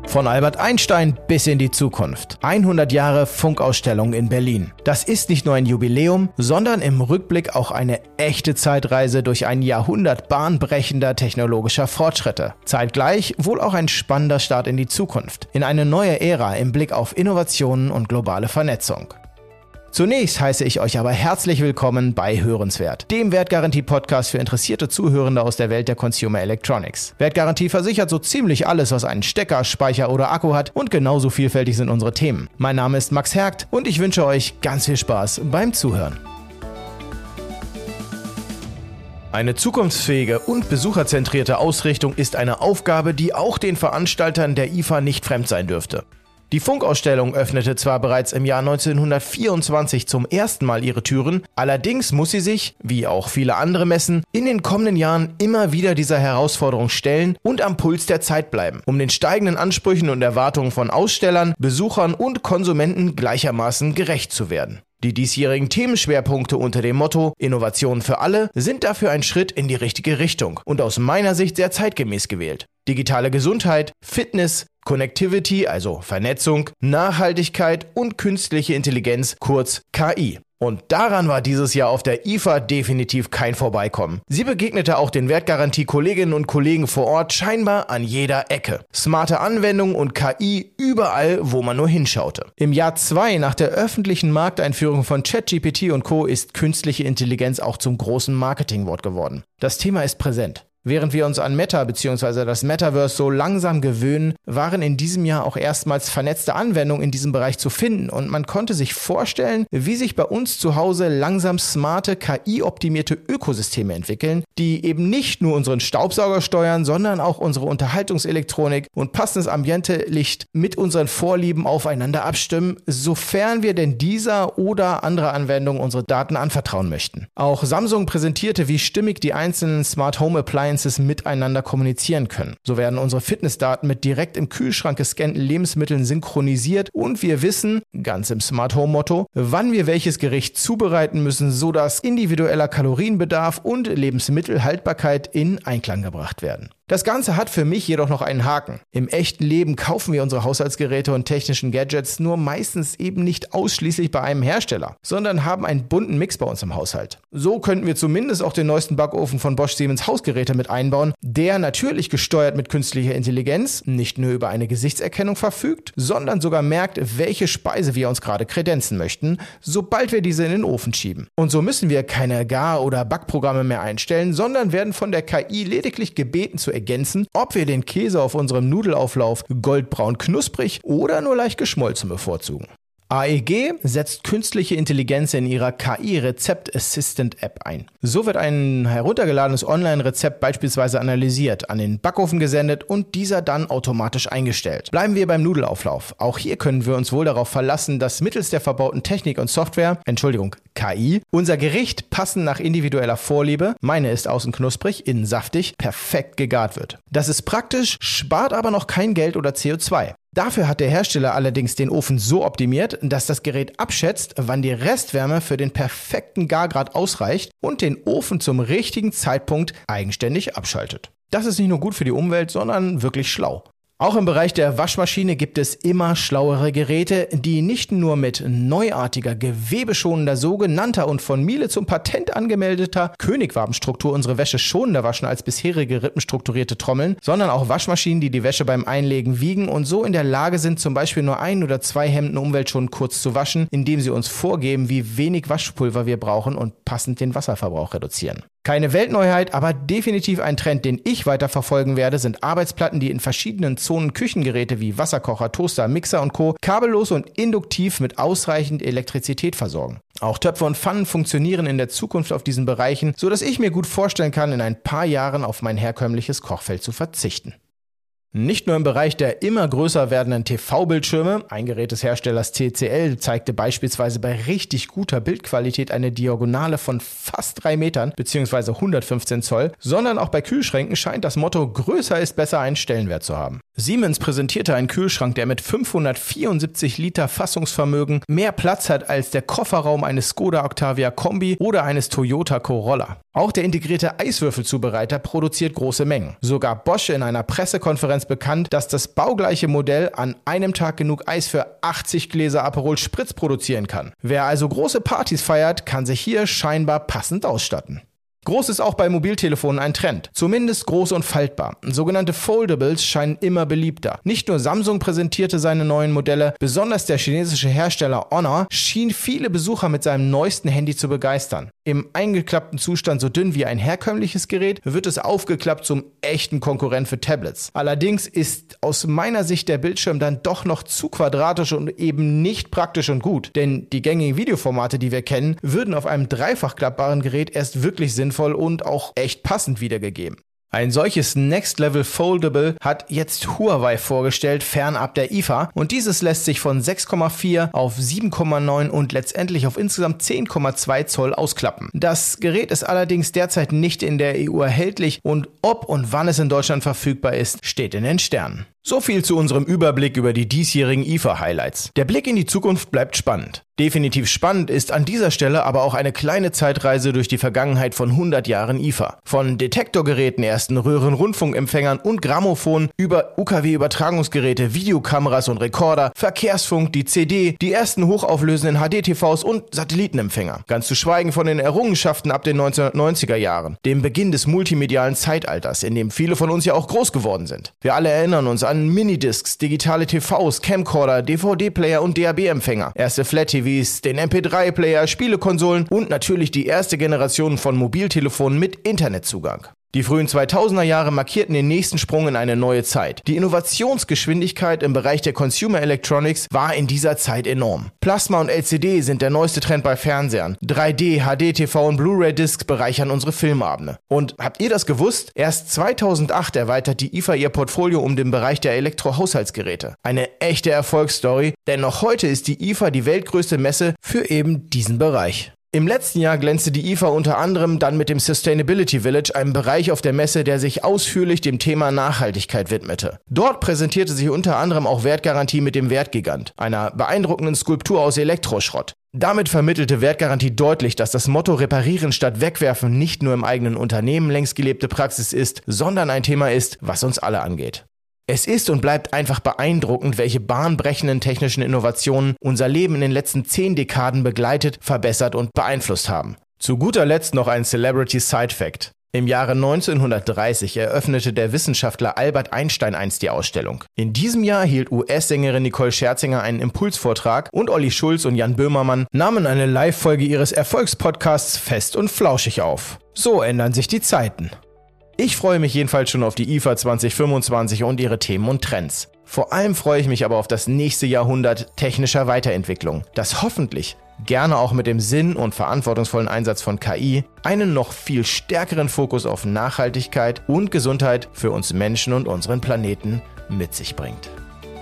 Von Albert Einstein bis in die Zukunft. 100 Jahre Funkausstellung in Berlin. Das ist nicht nur ein Jubiläum, sondern im Rückblick auch eine echte Zeitreise durch ein Jahrhundert bahnbrechender technologischer Fortschritte. Zeitgleich wohl auch ein spannender Start in die Zukunft. In eine neue Ära im Blick auf Innovationen und globale Vernetzung. Zunächst heiße ich euch aber herzlich willkommen bei Hörenswert, dem Wertgarantie-Podcast für interessierte Zuhörende aus der Welt der Consumer Electronics. Wertgarantie versichert so ziemlich alles, was einen Stecker, Speicher oder Akku hat, und genauso vielfältig sind unsere Themen. Mein Name ist Max Hergt und ich wünsche euch ganz viel Spaß beim Zuhören. Eine zukunftsfähige und besucherzentrierte Ausrichtung ist eine Aufgabe, die auch den Veranstaltern der IFA nicht fremd sein dürfte. Die Funkausstellung öffnete zwar bereits im Jahr 1924 zum ersten Mal ihre Türen, allerdings muss sie sich, wie auch viele andere Messen, in den kommenden Jahren immer wieder dieser Herausforderung stellen und am Puls der Zeit bleiben, um den steigenden Ansprüchen und Erwartungen von Ausstellern, Besuchern und Konsumenten gleichermaßen gerecht zu werden. Die diesjährigen Themenschwerpunkte unter dem Motto Innovation für alle sind dafür ein Schritt in die richtige Richtung und aus meiner Sicht sehr zeitgemäß gewählt. Digitale Gesundheit, Fitness, Connectivity, also Vernetzung, Nachhaltigkeit und künstliche Intelligenz, kurz KI. Und daran war dieses Jahr auf der IFA definitiv kein Vorbeikommen. Sie begegnete auch den Wertgarantie-Kolleginnen und Kollegen vor Ort scheinbar an jeder Ecke. Smarte Anwendungen und KI überall, wo man nur hinschaute. Im Jahr 2 nach der öffentlichen Markteinführung von ChatGPT und Co. ist künstliche Intelligenz auch zum großen Marketingwort geworden. Das Thema ist präsent. Während wir uns an Meta bzw. das Metaverse so langsam gewöhnen, waren in diesem Jahr auch erstmals vernetzte Anwendungen in diesem Bereich zu finden und man konnte sich vorstellen, wie sich bei uns zu Hause langsam smarte, KI-optimierte Ökosysteme entwickeln, die eben nicht nur unseren Staubsauger steuern, sondern auch unsere Unterhaltungselektronik und passendes Ambiente-Licht mit unseren Vorlieben aufeinander abstimmen, sofern wir denn dieser oder andere Anwendungen unsere Daten anvertrauen möchten. Auch Samsung präsentierte, wie stimmig die einzelnen Smart Home Appliances miteinander kommunizieren können. So werden unsere Fitnessdaten mit direkt im Kühlschrank gescannten Lebensmitteln synchronisiert und wir wissen, ganz im Smart Home Motto, wann wir welches Gericht zubereiten müssen, sodass individueller Kalorienbedarf und Lebensmittelhaltbarkeit in Einklang gebracht werden. Das Ganze hat für mich jedoch noch einen Haken. Im echten Leben kaufen wir unsere Haushaltsgeräte und technischen Gadgets nur meistens eben nicht ausschließlich bei einem Hersteller, sondern haben einen bunten Mix bei uns im Haushalt. So könnten wir zumindest auch den neuesten Backofen von Bosch Siemens Hausgeräte mit einbauen, der natürlich gesteuert mit künstlicher Intelligenz nicht nur über eine Gesichtserkennung verfügt, sondern sogar merkt, welche Speise wir uns gerade kredenzen möchten, sobald wir diese in den Ofen schieben. Und so müssen wir keine Gar- oder Backprogramme mehr einstellen, sondern werden von der KI lediglich gebeten zu ergänzen, ob wir den Käse auf unserem Nudelauflauf goldbraun knusprig oder nur leicht geschmolzen bevorzugen. AEG setzt künstliche Intelligenz in ihrer KI-Rezept-Assistant-App ein. So wird ein heruntergeladenes Online-Rezept beispielsweise analysiert, an den Backofen gesendet und dieser dann automatisch eingestellt. Bleiben wir beim Nudelauflauf. Auch hier können wir uns wohl darauf verlassen, dass mittels der verbauten Technik und Software, KI, unser Gericht passend nach individueller Vorliebe, meine ist außen knusprig, innen saftig, perfekt gegart wird. Das ist praktisch, spart aber noch kein Geld oder CO2. Dafür hat der Hersteller allerdings den Ofen so optimiert, dass das Gerät abschätzt, wann die Restwärme für den perfekten Gargrad ausreicht und den Ofen zum richtigen Zeitpunkt eigenständig abschaltet. Das ist nicht nur gut für die Umwelt, sondern wirklich schlau. Auch im Bereich der Waschmaschine gibt es immer schlauere Geräte, die nicht nur mit neuartiger, gewebeschonender, sogenannter und von Miele zum Patent angemeldeter Königwabenstruktur unsere Wäsche schonender waschen als bisherige rippenstrukturierte Trommeln, sondern auch Waschmaschinen, die die Wäsche beim Einlegen wiegen und so in der Lage sind, zum Beispiel nur 1 oder 2 Hemden umweltschonend kurz zu waschen, indem sie uns vorgeben, wie wenig Waschpulver wir brauchen und passend den Wasserverbrauch reduzieren. Keine Weltneuheit, aber definitiv ein Trend, den ich weiter verfolgen werde, sind Arbeitsplatten, die in verschiedenen Zonen Küchengeräte wie Wasserkocher, Toaster, Mixer und Co. kabellos und induktiv mit ausreichend Elektrizität versorgen. Auch Töpfe und Pfannen funktionieren in der Zukunft auf diesen Bereichen, sodass ich mir gut vorstellen kann, in ein paar Jahren auf mein herkömmliches Kochfeld zu verzichten. Nicht nur im Bereich der immer größer werdenden TV-Bildschirme, ein Gerät des Herstellers TCL zeigte beispielsweise bei richtig guter Bildqualität eine Diagonale von fast 3 Metern bzw. 115 Zoll, sondern auch bei Kühlschränken scheint das Motto größer ist besser einen Stellenwert zu haben. Siemens präsentierte einen Kühlschrank, der mit 574 Liter Fassungsvermögen mehr Platz hat als der Kofferraum eines Skoda Octavia Kombi oder eines Toyota Corolla. Auch der integrierte Eiswürfelzubereiter produziert große Mengen. Sogar Bosch in einer Pressekonferenz ganz bekannt, dass das baugleiche Modell an einem Tag genug Eis für 80 Gläser Aperol Spritz produzieren kann. Wer also große Partys feiert, kann sich hier scheinbar passend ausstatten. Groß ist auch bei Mobiltelefonen ein Trend, zumindest groß und faltbar. Sogenannte Foldables scheinen immer beliebter. Nicht nur Samsung präsentierte seine neuen Modelle, besonders der chinesische Hersteller Honor schien viele Besucher mit seinem neuesten Handy zu begeistern. Im eingeklappten Zustand so dünn wie ein herkömmliches Gerät, wird es aufgeklappt zum echten Konkurrent für Tablets. Allerdings ist aus meiner Sicht der Bildschirm dann doch noch zu quadratisch und eben nicht praktisch und gut, denn die gängigen Videoformate, die wir kennen, würden auf einem dreifach klappbaren Gerät erst wirklich sinnvoll und auch echt passend wiedergegeben. Ein solches Next-Level Foldable hat jetzt Huawei vorgestellt, fernab der IFA, und dieses lässt sich von 6,4 auf 7,9 und letztendlich auf insgesamt 10,2 Zoll ausklappen. Das Gerät ist allerdings derzeit nicht in der EU erhältlich und ob und wann es in Deutschland verfügbar ist, steht in den Sternen. So viel zu unserem Überblick über die diesjährigen IFA-Highlights. Der Blick in die Zukunft bleibt spannend. Definitiv spannend ist an dieser Stelle aber auch eine kleine Zeitreise durch die Vergangenheit von 100 Jahren IFA. Von Detektorgeräten, ersten Röhrenrundfunkempfängern und Grammophon über UKW-Übertragungsgeräte, Videokameras und Rekorder, Verkehrsfunk, die CD, die ersten hochauflösenden HD-TVs und Satellitenempfänger. Ganz zu schweigen von den Errungenschaften ab den 1990er Jahren, dem Beginn des multimedialen Zeitalters, in dem viele von uns ja auch groß geworden sind. Wir alle erinnern uns an Minidiscs, digitale TVs, Camcorder, DVD-Player und DAB-Empfänger, erste Flat-TVs, den MP3-Player, Spielekonsolen und natürlich die erste Generation von Mobiltelefonen mit Internetzugang. Die frühen 2000er Jahre markierten den nächsten Sprung in eine neue Zeit. Die Innovationsgeschwindigkeit im Bereich der Consumer Electronics war in dieser Zeit enorm. Plasma und LCD sind der neueste Trend bei Fernsehern. 3D, HD-TV und Blu-ray-Discs bereichern unsere Filmabende. Und habt ihr das gewusst? Erst 2008 erweitert die IFA ihr Portfolio um den Bereich der Elektrohaushaltsgeräte. Eine echte Erfolgsstory, denn noch heute ist die IFA die weltgrößte Messe für eben diesen Bereich. Im letzten Jahr glänzte die IFA unter anderem dann mit dem Sustainability Village, einem Bereich auf der Messe, der sich ausführlich dem Thema Nachhaltigkeit widmete. Dort präsentierte sich unter anderem auch Wertgarantie mit dem Wertgigant, einer beeindruckenden Skulptur aus Elektroschrott. Damit vermittelte Wertgarantie deutlich, dass das Motto Reparieren statt Wegwerfen nicht nur im eigenen Unternehmen längst gelebte Praxis ist, sondern ein Thema ist, was uns alle angeht. Es ist und bleibt einfach beeindruckend, welche bahnbrechenden technischen Innovationen unser Leben in den letzten 10 Dekaden begleitet, verbessert und beeinflusst haben. Zu guter Letzt noch ein Celebrity Side Fact. Im Jahre 1930 eröffnete der Wissenschaftler Albert Einstein einst die Ausstellung. In diesem Jahr hielt US-Sängerin Nicole Scherzinger einen Impulsvortrag und Olli Schulz und Jan Böhmermann nahmen eine Live-Folge ihres Erfolgspodcasts Fest und Flauschig auf. So ändern sich die Zeiten. Ich freue mich jedenfalls schon auf die IFA 2025 und ihre Themen und Trends. Vor allem freue ich mich aber auf das nächste Jahrhundert technischer Weiterentwicklung, das hoffentlich, gerne auch mit dem Sinn und verantwortungsvollen Einsatz von KI, einen noch viel stärkeren Fokus auf Nachhaltigkeit und Gesundheit für uns Menschen und unseren Planeten mit sich bringt.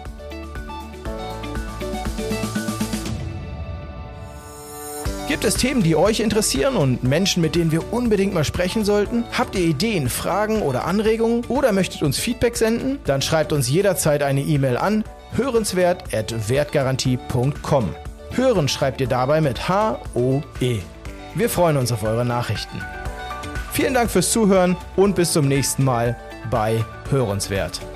Gibt es Themen, die euch interessieren und Menschen, mit denen wir unbedingt mal sprechen sollten? Habt ihr Ideen, Fragen oder Anregungen oder möchtet uns Feedback senden? Dann schreibt uns jederzeit eine E-Mail an hörenswert@wertgarantie.com. Hören schreibt ihr dabei mit H-O-E. Wir freuen uns auf eure Nachrichten. Vielen Dank fürs Zuhören und bis zum nächsten Mal bei Hörenswert.